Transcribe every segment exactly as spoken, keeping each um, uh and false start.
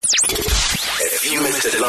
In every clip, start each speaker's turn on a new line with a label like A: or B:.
A: If you missed it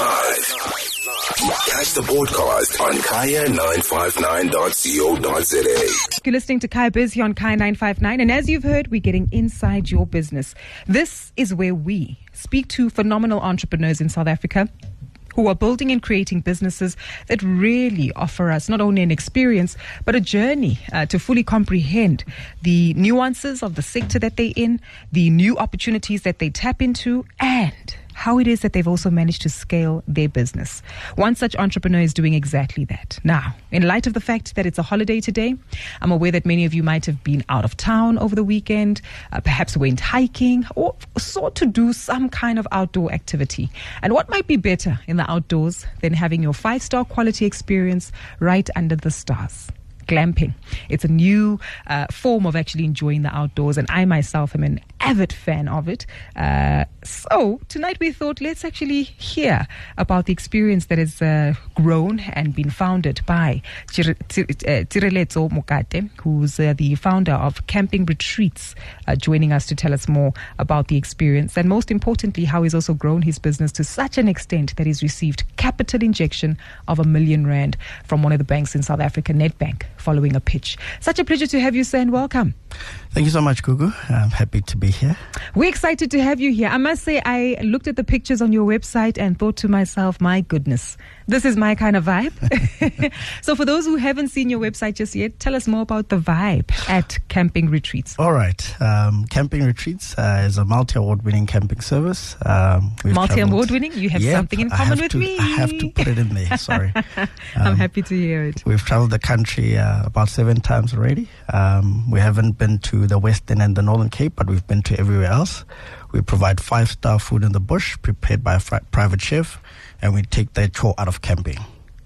A: live, catch the podcast on kaya nine five nine dot co dot za.
B: You're listening to Kaya Biz here on Kaya nine five nine, and as you've heard, we're getting inside your business. This is where we speak to phenomenal entrepreneurs in South Africa who are building and creating businesses that really offer us not only an experience, but a journey uh, to fully comprehend the nuances of the sector that they're in, the new opportunities that they tap into, and how it is that they've also managed to scale their business. One such entrepreneur is doing exactly that. Now, in light of the fact that it's a holiday today, I'm aware that many of you might have been out of town over the weekend, uh, perhaps went hiking, or sought to do some kind of outdoor activity. And what might be better in the outdoors than having your five-star quality experience right under the stars? Glamping. It's a new uh, form of actually enjoying the outdoors, and I myself am an avid fan of it. Uh, so tonight we thought let's actually hear about the experience that has uh, grown and been founded by Tsireletso Mokate, who's uh, the founder of Camping Retreats, uh, joining us to tell us more about the experience, and most importantly, how he's also grown his business to such an extent that he's received capital injection of a million rand from one of the banks in South Africa, Nedbank, following a pitch. Such a pleasure to have you, sir, and welcome.
C: Thank you so much, Gugu. I'm happy to be here.
B: We're excited to have you here. I must say, I looked at the pictures on your website and thought to myself, my goodness, this is my kind of vibe. So for those who haven't seen your website just yet, tell us more about the vibe at Camping Retreats.
C: All right. Um, Camping Retreats uh, is a multi-award winning camping service. Um,
B: multi-award winning? You have
C: yep,
B: something in common with
C: to,
B: me.
C: I have to put it in there. Sorry. Um,
B: I'm happy to hear it.
C: We've traveled the country uh, about seven times already. Um, we haven't been to the Western and the Northern Cape, but we've been to everywhere else. We provide five-star food in the bush, prepared by a fri- private chef, and we take the chore out of camping.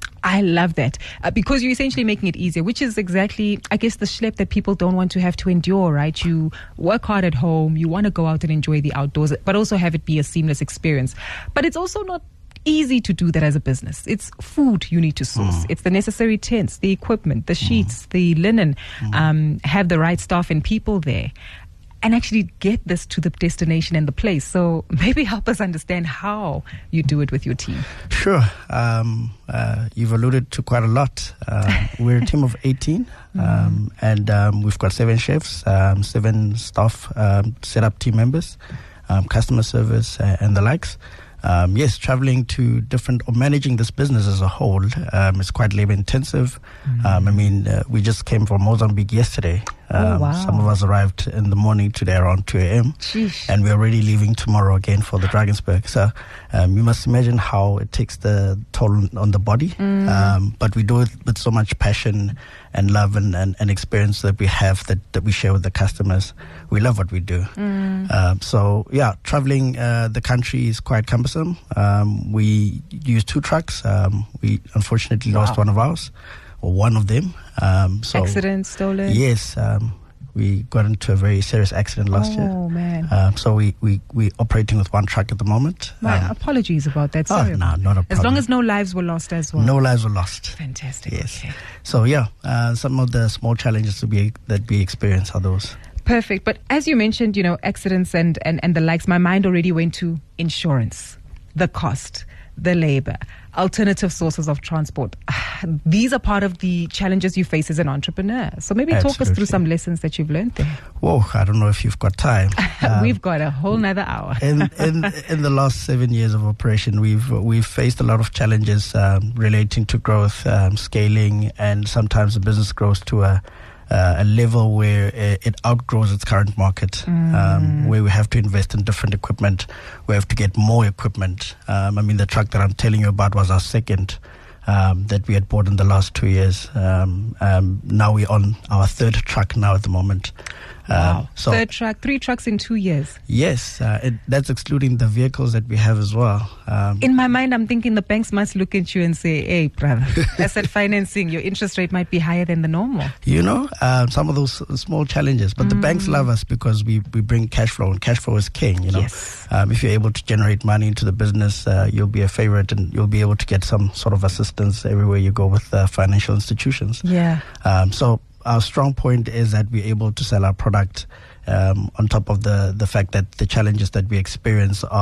B: I love that uh, because you're essentially making it easier, which is exactly, I guess, the schlep that people don't want to have to endure, right? You work hard at home, you want to go out and enjoy the outdoors, but also have it be a seamless experience. But it's also not easy to do that as a business. It's food you need to source. Mm. It's the necessary tents, the equipment, the sheets, mm. the linen, mm. um, have the right staff and people there, and actually get this to the destination and the place. So maybe help us understand how you do it with your team. Sure.
C: Um, uh, you've alluded to quite a lot. Uh, we're a team of eighteen, um, mm. and um, we've got seven chefs, um, seven staff, um, set up team members, um, customer service, uh, and the likes. Um, yes, traveling to different, or managing this business as a whole, um, is quite labor intensive. Mm. Um, I mean, uh, we just came from Mozambique yesterday. Um,
B: oh, wow.
C: Some of us arrived in the morning today around two a.m.
B: Sheesh.
C: And we're already leaving tomorrow again for the Drakensberg. So um, you must imagine how it takes the toll on the body. Mm. Um, but we do it with so much passion and love and, and, and experience that we have that, that we share with the customers. We love what we do. Mm. Uh, so, yeah, traveling uh, the country is quite cumbersome. Um, we use two trucks. Um, we unfortunately wow. lost one of ours, or one of them. Um, so
B: accident, stolen?
C: Yes. Um, we got into a very serious accident last
B: oh,
C: year.
B: Oh, man.
C: Um, so we, we, we're operating with one truck at the moment.
B: My
C: um,
B: apologies about that. Sorry.
C: Oh, no, not a problem.
B: As long as no lives were lost as well.
C: No lives were lost.
B: Fantastic.
C: Yes.
B: Okay.
C: So, yeah, uh, some of the small challenges to be, that we experience are those.
B: Perfect. But as you mentioned, you know, accidents and, and, and the likes, my mind already went to insurance, the cost, the labor, alternative sources of transport. These are part of the challenges you face as an entrepreneur. So maybe
C: Absolutely.
B: Talk us through some lessons that you've learned there.
C: Whoa, I don't know if you've got time.
B: Um, we've got a whole nother hour.
C: in, in in the last seven years of operation, we've we've faced a lot of challenges um, relating to growth, um, scaling, and sometimes the business grows to a Uh, a level where uh, it outgrows its current market, mm. um, where we have to invest in different equipment. We have to get more equipment. Um, I mean, the truck that I'm telling you about was our second um, that we had bought in the last two years. Um, um, now we're on our third truck now at the moment.
B: Wow.
C: Um, so
B: third truck, three trucks in two years.
C: Yes, uh, it, that's excluding the vehicles that we have as well. Um,
B: in my mind, I'm thinking the banks must look at you and say, hey, brother, asset financing, your interest rate might be higher than the normal.
C: You know, um, some of those small challenges. But mm. the banks love us because we, we bring cash flow, and cash flow is king, you know.
B: Yes.
C: Um, if you're able to generate money into the business, uh, you'll be a favorite and you'll be able to get some sort of assistance everywhere you go with uh, financial institutions.
B: Yeah.
C: Um, so our strong point is that we're able to sell our product um, on top of the, the fact that the challenges that we experience are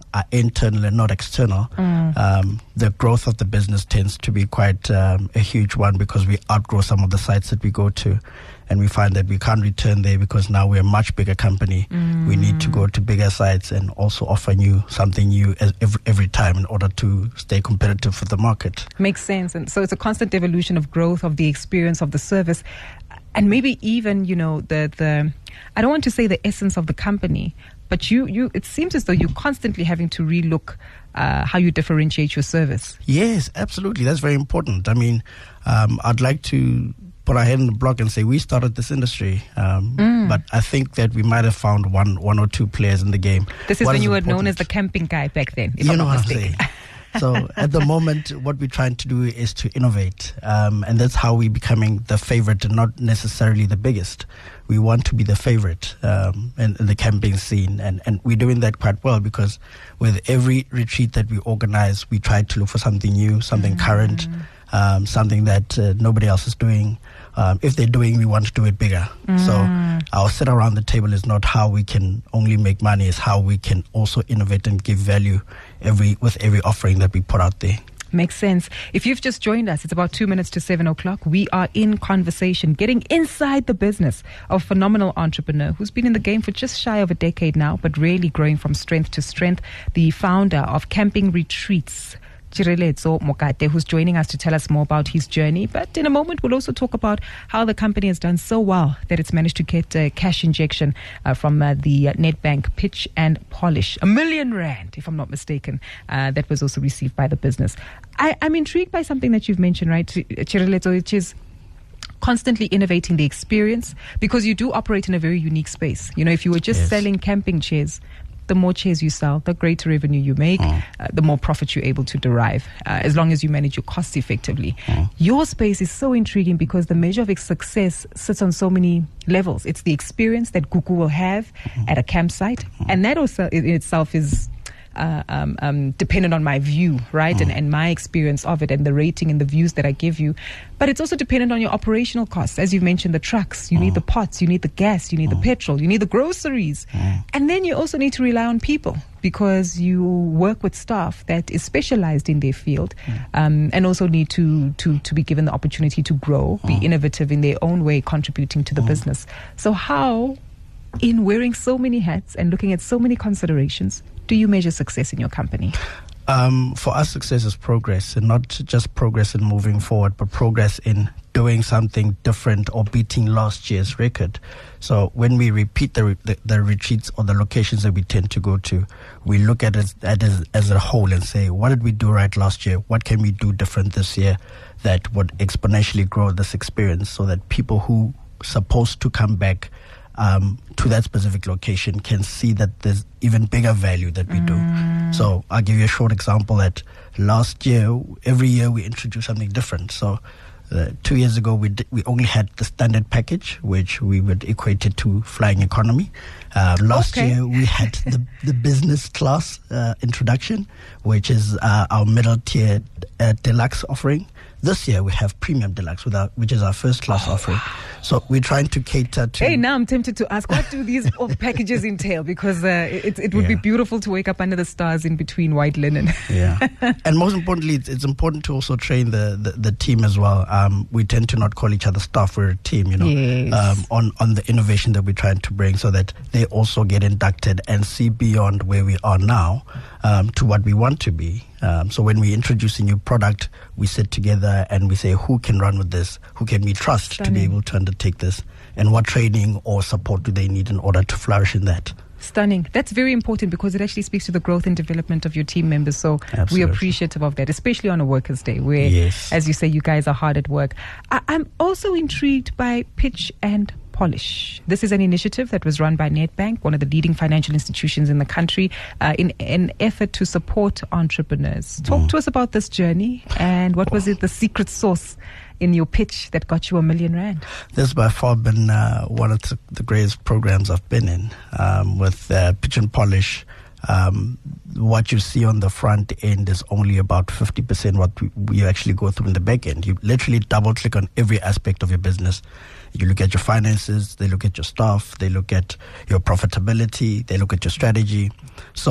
C: are internal and not external, mm. um, the growth of the business tends to be quite um, a huge one, because we outgrow some of the sites that we go to. And we find that we can't return there because now we're a much bigger company. Mm. We need to go to bigger sites and also offer new something new every, every time in order to stay competitive for the market.
B: Makes sense. And so it's a constant evolution of growth, of the experience, of the service, and maybe even, you know, the the I don't want to say the essence of the company, but you you it seems as though you're constantly having to relook uh, how you differentiate your service.
C: Yes, absolutely. That's very important. I mean, um, I'd like to put our head in the block and say we started this industry, um, mm. but I think that we might have found one one or two players in the game.
B: This is
C: what
B: when
C: is
B: you
C: important?
B: were known as the camping guy back then, if
C: you
B: I'm
C: know
B: not
C: what
B: mistaken.
C: I'm saying. So at the moment, what we're trying to do is to innovate, um, and that's how we're becoming the favorite and not necessarily the biggest. We want to be the favorite um, in, in the camping scene, and, and we're doing that quite well, because with every retreat that we organize, we try to look for something new, something mm. current, um, something that uh, nobody else is doing. Um, if they're doing, we want to do it bigger. Mm. So our sit around the table is not how we can only make money, it's how we can also innovate and give value every with every offering that we put out there.
B: Makes sense. If you've just joined us, it's about two minutes to seven o'clock. We are in conversation, getting inside the business of a phenomenal entrepreneur who's been in the game for just shy of a decade now, but really growing from strength to strength. The founder of Camping Retreats, Tshireletso Mokate, who's joining us to tell us more about his journey. But in a moment, we'll also talk about how the company has done so well that it's managed to get a cash injection uh, from uh, the uh, Nedbank Pitch and Polish. A million rand, if I'm not mistaken, uh, that was also received by the business. I, I'm intrigued by something that you've mentioned, right, Tshireletso, which is constantly innovating the experience, because you do operate in a very unique space. You know, if you were just yes. selling camping chairs, the more chairs you sell, the greater revenue you make, mm. uh, the more profit you're able to derive, uh, as long as you manage your costs effectively. Mm. Your space is so intriguing because the measure of its success sits on so many levels. It's the experience that Gugu will have mm. at a campsite, mm. and that also in itself is Uh, um, um, dependent on my view, right, mm. and, and my experience of it and the rating and the views that I give you. But it's also dependent on your operational costs. As you've mentioned, the trucks, you mm. need the pots, you need the gas, you need mm. the petrol, you need the groceries. Mm. And then you also need to rely on people, because you work with staff that is specialized in their field, mm. um, and also need to, to, to be given the opportunity to grow, mm. be innovative in their own way, contributing to the mm. business. So how, in wearing so many hats and looking at so many considerations, do you measure success in your company?
C: Um, for us, success is progress, and not just progress in moving forward, but progress in doing something different or beating last year's record. So when we repeat the, the, the retreats or the locations that we tend to go to, we look at it as, as a whole and say, what did we do right last year? What can we do different this year that would exponentially grow this experience, so that people who are supposed to come back Um, to that specific location can see that there's even bigger value that we mm. do. So I'll give you a short example that last year, every year we introduce something different. So uh, two years ago, we d- we only had the standard package, which we would equate it to flying economy. Uh, last
B: okay.
C: year, we had the, the business class uh, introduction, which is uh, our middle tier uh, deluxe offering. This year we have Premium Deluxe, without, which is our first class oh, offering. Wow. So we're trying to cater to...
B: Hey, now I'm tempted to ask, what do these packages entail? Because uh, it, it would yeah. be beautiful to wake up under the stars in between white linen.
C: Yeah. And most importantly, it's, it's important to also train the, the, the team as well. Um, we tend to not call each other staff, we're a team, you know,
B: yes.
C: um, on, on the innovation that we're trying to bring, so that they also get inducted and see beyond where we are now um, to what we want to be. Um, so when we introduce a new product, we sit together and we say, who can run with this? Who can we trust Stunning. to be able to undertake this? And what training or support do they need in order to flourish in that?
B: Stunning. That's very important, because it actually speaks to the growth and development of your team members. So
C: Absolutely.
B: we're appreciative of that, especially on a workers' day where,
C: yes.
B: as you say, you guys are hard at work. I- I'm also intrigued by Pitch and Polish. This is an initiative that was run by Nedbank, one of the leading financial institutions in the country, uh, in an effort to support entrepreneurs. Talk mm. to us about this journey, and what was it, the secret sauce in your pitch that got you a million rand?
C: This has by far been uh, one of the, the greatest programs I've been in, um, with uh, Pitch and Polish. Um, what you see on the front end is only about fifty percent what we, we actually go through in the back end. You literally double click on every aspect of your business. You look at your finances, they look at your staff, they look at your profitability, they look at your strategy. So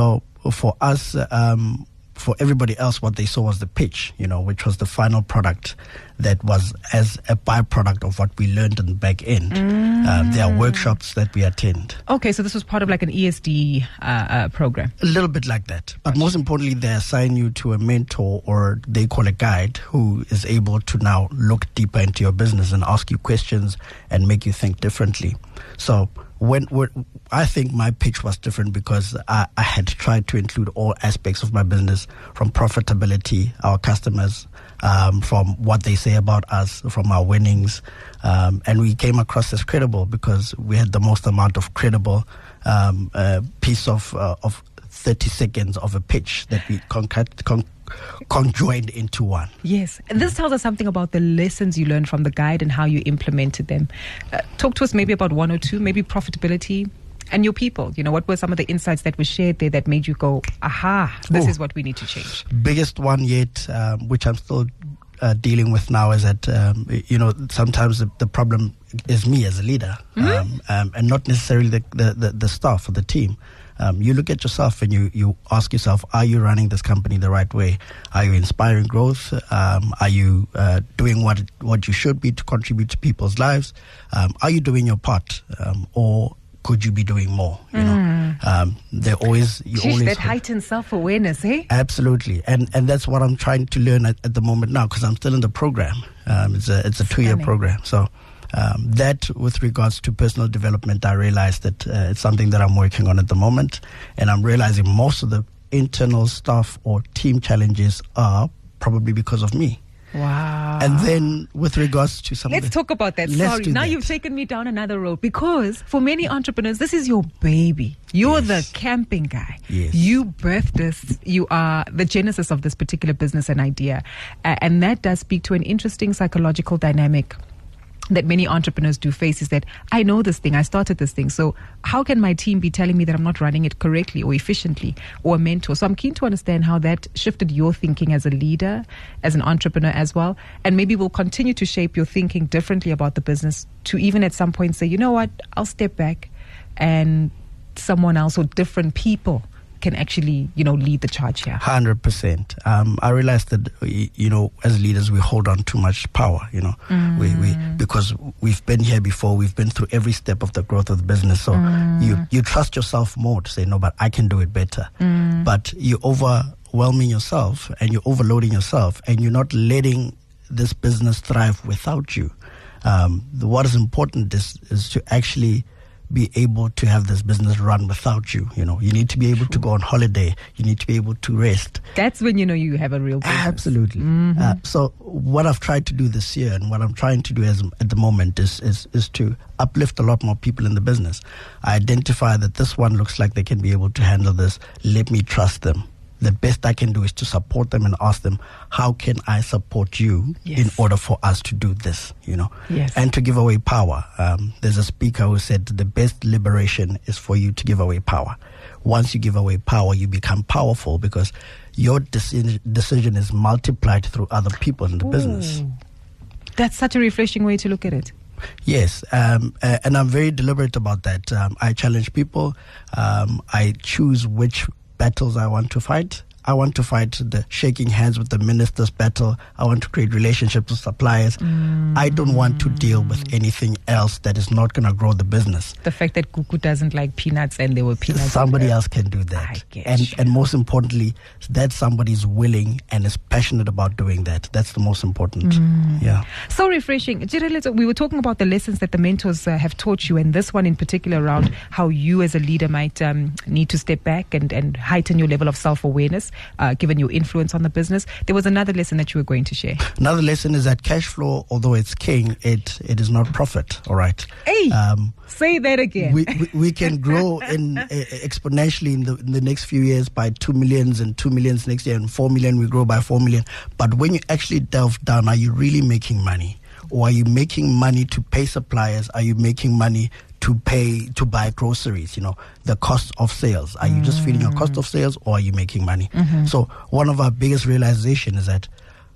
C: for us, um, for everybody else, what they saw was the pitch, you know, which was the final product that was as a byproduct of what we learned in the back end. Mm. Um, there are workshops that we attend.
B: Okay, so this was part of like an E S D uh, uh, program.
C: A little bit like that. But most importantly, they assign you to a mentor, or they call a guide, who is able to now look deeper into your business and ask you questions and make you think differently. So when, when I think my pitch was different because I, I had tried to include all aspects of my business, from profitability, our customers, um, from what they say about us, from our winnings, um, and we came across as credible because we had the most amount of credible um, uh, piece of uh, of thirty seconds of a pitch that we concat- con- conjoined into one.
B: Yes. And this tells us something about the lessons you learned from the guide and how you implemented them. Uh, talk to us maybe about one or two, maybe profitability and your people. You know, what were some of the insights that were shared there that made you go, aha, this
C: oh,
B: is what we need to change?
C: Biggest one yet, um, which I'm still uh, dealing with now, is that, um, you know, sometimes the, the problem is me as a leader, mm-hmm. um, um, and not necessarily the, the, the, the staff or the team. Um, you look at yourself and you, you ask yourself, are you running this company the right way? Are you inspiring growth? Um, are you uh, doing what what you should be to contribute to people's lives? Um, are you doing your part? Um, or could you be doing more? You mm. know, um, they're always you
B: Jeez,
C: always
B: that heightened self-awareness, eh?
C: Absolutely, and and that's what I'm trying to learn at, at the moment now, because I'm still in the program. Um, it's a it's a two-year program, so. Um, that, with regards to personal development, I realized that uh, it's something that I'm working on at the moment, and I'm realizing most of the internal stuff or team challenges are probably because of me.
B: Wow.
C: And then with regards to some...
B: Let's
C: of the,
B: talk about that. Sorry. Now that. You've taken me down another road, because for many entrepreneurs, this is your baby. You're yes. the camping guy.
C: Yes.
B: You birthed this. You are the genesis of this particular business and idea. Uh, and that does speak to an interesting psychological dynamic that many entrepreneurs do face, is that I know this thing, I started this thing, so how can my team be telling me that I'm not running it correctly or efficiently, or a mentor? So I'm keen to understand how that shifted your thinking as a leader, as an entrepreneur as well, and maybe will continue to shape your thinking differently about the business, to even at some point say, you know what, I'll step back and someone else or different people can actually, you know, lead the charge here. one
C: hundred percent. Um, I realized that, you know, as leaders, we hold on too much power, you know, mm. we, we because we've been here before, we've been through every step of the growth of the business. So mm. you, you trust yourself more to say, no, but I can do it better. Mm. But you're overwhelming yourself and you're overloading yourself, and you're not letting this business thrive without you. Um, the, what is important is, is to actually be able to have this business run without you. You know, you need to be able to go on holiday. You need to be able to rest.
B: That's when you know you have a real business.
C: Absolutely. Mm-hmm. Uh, so what I've tried to do this year, and what I'm trying to do as, at the moment is, is is to uplift a lot more people in the business. I identify that this one looks like they can be able to handle this. Let me trust them. The best I can do is to support them and ask them, how can I support you yes. in order for us to do this, you know,
B: yes.
C: and to give away power. Um, there's a speaker who said the best liberation is for you to give away power. Once you give away power, you become powerful, because your deci- decision is multiplied through other people in the Ooh. business.
B: That's such a refreshing way to look at it.
C: Yes, um, uh, and I'm very deliberate about that. Um, I challenge people. Um, I choose which battles I want to fight. I want to fight the shaking hands with the ministers battle. I want to create relationships with suppliers. Mm. I don't want to deal with anything else that is not going to grow the business.
B: The fact that Kuku doesn't like peanuts and there were peanuts.
C: Somebody else can do that.
B: I get
C: and
B: you.
C: and most importantly, that somebody's willing and is passionate about doing that. That's the most important. Mm. Yeah.
B: So refreshing. Jirelezo, we were talking about the lessons that the mentors uh, have taught you, and this one in particular around how you as a leader might um, need to step back and, and heighten your level of self-awareness. Uh, given your influence on the business. There was another lesson that you were going to share. Another
C: lesson is that cash flow, although it's king, it it is not profit. All right.
B: Hey, um, say that again.
C: we, we we can grow in uh, exponentially in the in the next few years by two millions and two millions next year, and four million we grow by four million. But when you actually delve down, are you really making money, or are you making money to pay suppliers? Are you making money to pay, to buy groceries, you know, the cost of sales? Are you just feeding your cost of sales, or are you making money? Mm-hmm. So one of our biggest realization is that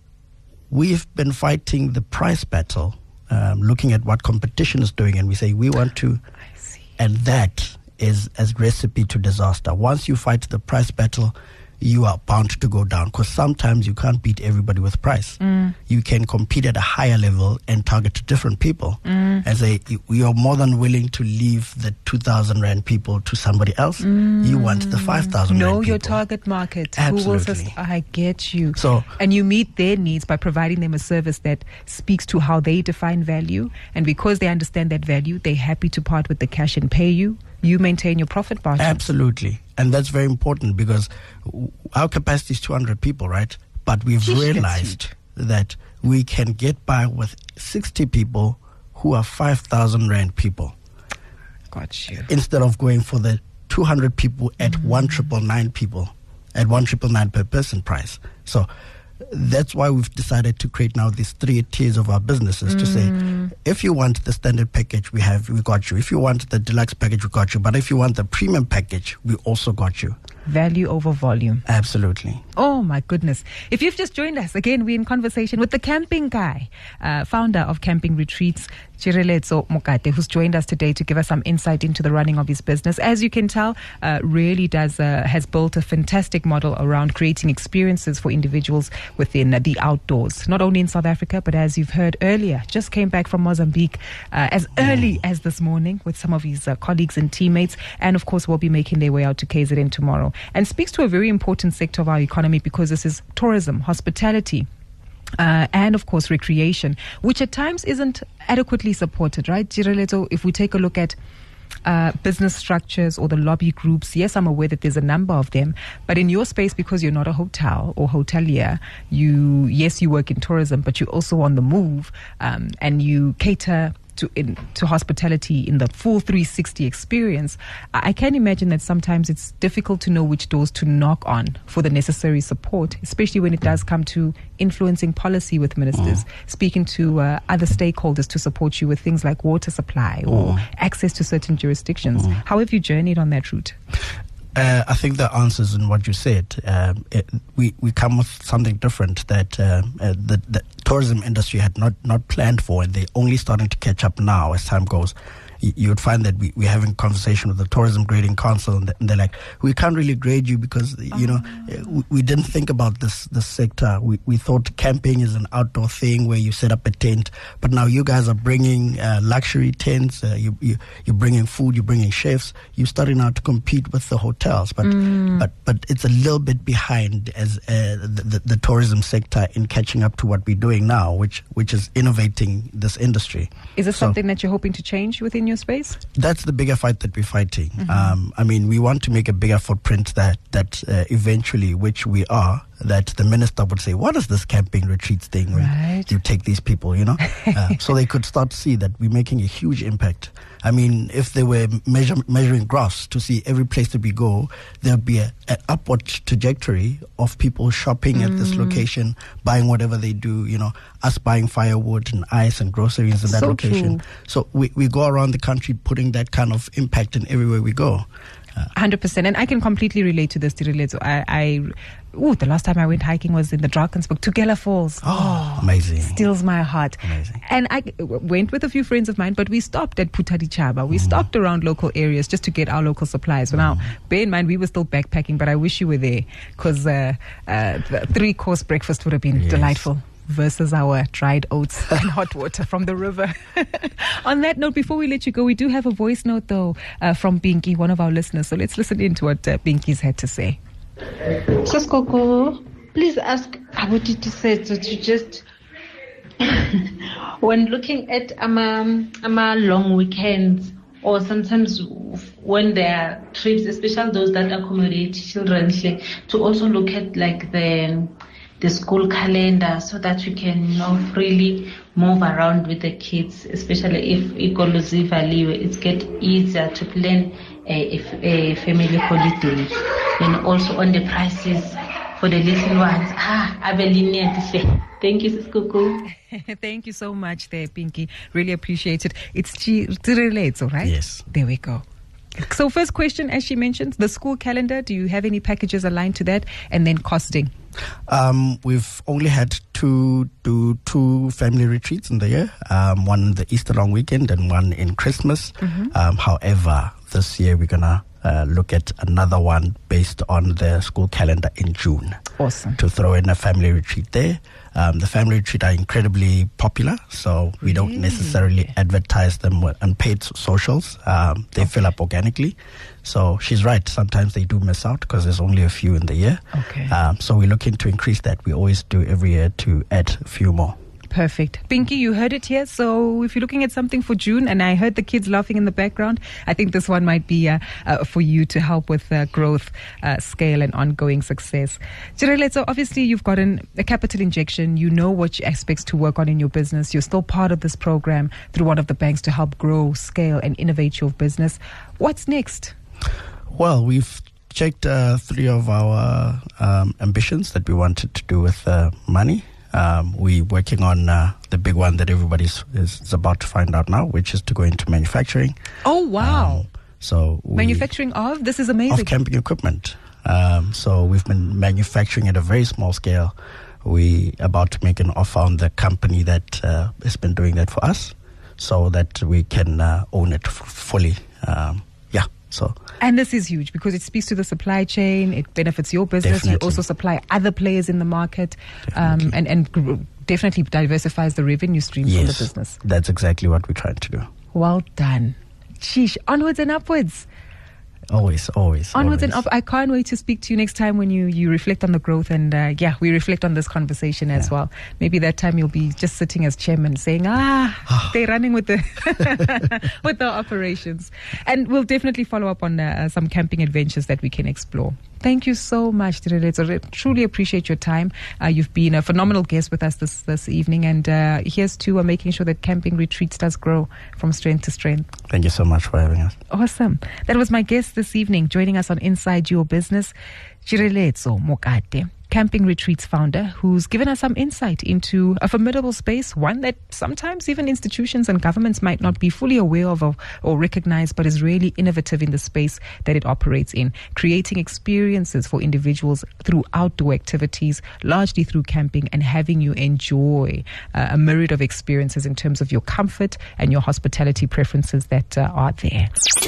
C: we've been fighting the price battle, um, looking at what competition is doing, and we say we want to, and that is a recipe to disaster. Once you fight the price battle, you are bound to go down, because sometimes you can't beat everybody with price. Mm. You can compete at a higher level and target different people mm. and say, you're more than willing to leave the two thousand rand people to somebody else. Mm. You want the five thousand rand people.
B: Know your target market.
C: Absolutely.
B: Who will sus- I get you.
C: So,
B: and you meet their needs by providing them a service that speaks to how they define value. And because they understand that value, they're happy to part with the cash and pay you. You maintain your profit margin.
C: Absolutely. And that's very important, because our capacity is two hundred people, right? But we've Jeez, realized that we can get by with sixty people who are five thousand rand people.
B: Got you.
C: Instead of going for the two hundred people at mm. one triple nine people, at one triple nine per person price. So that's why we've decided to create now these three tiers of our businesses mm. to say, if you want the standard package, we have, we got you. If you want the deluxe package, we got you. But if you want the premium package, we also got you.
B: Value over volume.
C: Absolutely.
B: Oh, my goodness. If you've just joined us, again, we're in conversation with the camping guy, uh, founder of Camping Retreats, Tshirelezo Mokate, who's joined us today to give us some insight into the running of his business. As you can tell, uh, really does uh, has built a fantastic model around creating experiences for individuals within uh, the outdoors, not only in South Africa, but as you've heard earlier, just came back from Mozambique uh, as early as this morning with some of his uh, colleagues and teammates, and of course will be making their way out to K Z N tomorrow, and speaks to a very important sector of our economy, because this is tourism, hospitality, Uh, and of course recreation, which at times isn't adequately supported, right, Tshirelezo? If we take a look at uh, business structures or the lobby groups, yes, I'm aware that there's a number of them, but in your space, because you're not a hotel or hotelier, you yes, you work in tourism, but you're also on the move, um, and you cater to in, to hospitality in the full three sixty experience. I can imagine that sometimes it's difficult to know which doors to knock on for the necessary support, especially when it does come to influencing policy with ministers, mm. speaking to uh, other stakeholders to support you with things like water supply or mm. access to certain jurisdictions. Mm. How have you journeyed on that route?
C: Uh, I think the answer's in what you said. Um, it, we we come with something different that uh, uh, the, the tourism industry had not, not planned for, and they're only starting to catch up now as time goes. You, you would find that we, we're having a conversation with the Tourism Grading Council, and they're like, we can't really grade you because, you know, we, we didn't think about this this sector. We, we thought camping is an outdoor thing where you set up a tent, but now you guys are bringing uh, luxury tents, uh, you, you, you're bringing food, you're bringing chefs, you're starting now to compete with the hotels, but mm. but but it's a little bit behind as uh, the, the, the tourism sector in catching up to what we're doing now, which which is innovating this industry.
B: Is this
C: so,
B: something that you're hoping to change within your space?
C: That's the bigger fight that we're fighting. Mm-hmm. Um, I mean, we want to make a bigger footprint that that uh, eventually, which we are, that the minister would say, what is this camping retreats thing when
B: right.
C: you take these people, you know? uh, so they could start to see that we're making a huge impact. I mean, if they were measure, measuring graphs to see every place that we go, there'd be a, an upward trajectory of people shopping mm. at this location, buying whatever they do, you know, us buying firewood and ice and groceries in that
B: so
C: location.
B: True.
C: So we, we go around the country putting that kind of impact in everywhere we go.
B: one hundred percent. And I can completely relate to this, Tshirelezo. I, I ooh, the last time I went hiking was in the Drakensberg, Tugela Falls.
C: Oh, amazing.
B: Steals my heart.
C: Amazing.
B: And I w- went with a few friends of mine, but we stopped at Putadichaba. We mm. stopped around local areas just to get our local supplies. So mm. now, bear in mind, we were still backpacking, but I wish you were there, because uh, uh, the three-course breakfast would have been yes. delightful. Versus our dried oats and hot water from the river. On that note, before we let you go, we do have a voice note, though, uh, from Binky, one of our listeners. So let's listen in to what uh, Binky's had to say.
D: Koskoko, please ask Abuti to say so to just, when looking at um, um, long weekends, or sometimes when there are trips, especially those that accommodate children, to also look at like the the school calendar, so that you can, you know, freely move around with the kids, especially if Ikolozi Valley, it's get easier to plan a, a family holiday. And also on the prices for the little ones. Ah, Abeline, thank you, Kuku.
B: Thank you so much there, Pinky. Really appreciate it. It's Tshirelezo, right?
C: Yes.
B: There we go. So first question, as she mentioned, the school calendar, do you have any packages aligned to that? And then costing.
C: Um, we've only had two, two, two family retreats in the year, um, one in the Easter long weekend and one in Christmas. Mm-hmm. Um, however, this year we're going to uh, look at another one based on the school calendar in June.
B: Awesome.
C: To throw in a family retreat there. Um, the family retreat are incredibly popular, so we don't necessarily advertise them on paid socials. Um, they okay. fill up organically. So she's right. Sometimes they do miss out because there's only a few in the year.
B: Okay.
C: Um, so we're looking to increase that. We always do every year to add a few more.
B: Perfect. Pinky, you heard it here. So if you're looking at something for June, and I heard the kids laughing in the background, I think this one might be uh, uh, for you to help with uh, growth, uh, scale, and ongoing success. Jirele, so obviously you've gotten a capital injection. You know which aspects to work on in your business. You're still part of this program through one of the banks to help grow, scale, and innovate your business. What's next?
C: Well, we've checked uh, three of our um, ambitions that we wanted to do with uh, money. Um, we're working on uh, the big one that everybody is, is about to find out now, which is to go into manufacturing.
B: Oh, wow.
C: Um, so
B: manufacturing of? This is amazing.
C: Of camping equipment. Um, so we've been manufacturing at a very small scale. We're about to make an offer on the company that uh, has been doing that for us so that we can uh, own it f- fully. Um, yeah, so...
B: And this is huge because it speaks to the supply chain. It benefits your business.
C: Definitely.
B: You also supply other players in the market, um, and and gr- definitely diversifies the revenue stream
C: yes,
B: for the business.
C: That's exactly what we're trying to do.
B: Well done. Sheesh. Onwards and upwards.
C: Always, always.
B: Onwards
C: always.
B: and up. I can't wait to speak to you next time when you, you reflect on the growth and, uh, yeah, we reflect on this conversation as yeah. well. Maybe that time you'll be just sitting as chairman saying, ah, they're running with the with the operations. And we'll definitely follow up on uh, some camping adventures that we can explore. Thank you so much, Jirele. I truly appreciate your time. Uh, you've been a phenomenal guest with us this, this evening. And uh, here's to uh, making sure that Camping Retreats does grow from strength to strength.
C: Thank you so much for having us.
B: Awesome. That was my guest this evening, joining us on Inside Your Business, Jirele Mokate, Camping Retreats founder, who's given us some insight into a formidable space, one that sometimes even institutions and governments might not be fully aware of or, or recognize, but is really innovative in the space that it operates in, creating experiences for individuals through outdoor activities, largely through camping, and having you enjoy uh, a myriad of experiences in terms of your comfort and your hospitality preferences that uh, are there.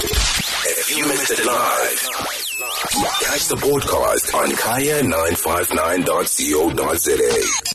A: If you missed it live, catch the podcast on kaya nine five nine dot co dot za.